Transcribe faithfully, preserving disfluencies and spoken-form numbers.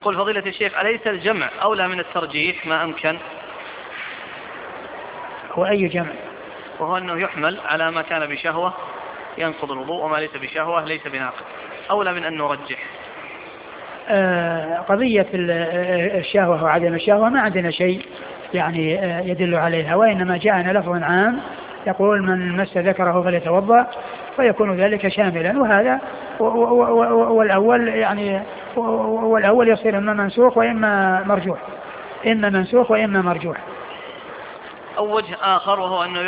قل فضيلة الشيخ أليس الجمع أولى من الترجيح ما أمكن؟ هو أي جمع؟ وهو أنه يحمل على ما كان بشهوة ينقض الوضوء وما ليس بشهوة ليس بناقض، أولى من أن نرجح. آه قضية الشهوة وعدم الشهوة ما عندنا شيء يعني آه يدل عليها، وإنما جاءنا لفظ عام يقول من مس ذكره فليتوضأ، فيكون ذلك شاملا، وهذا والأول يعني والأول يصير إما منسوخ وإما مرجوح، إما منسوخ وإما مرجوح. أو وجه آخر وهو أنه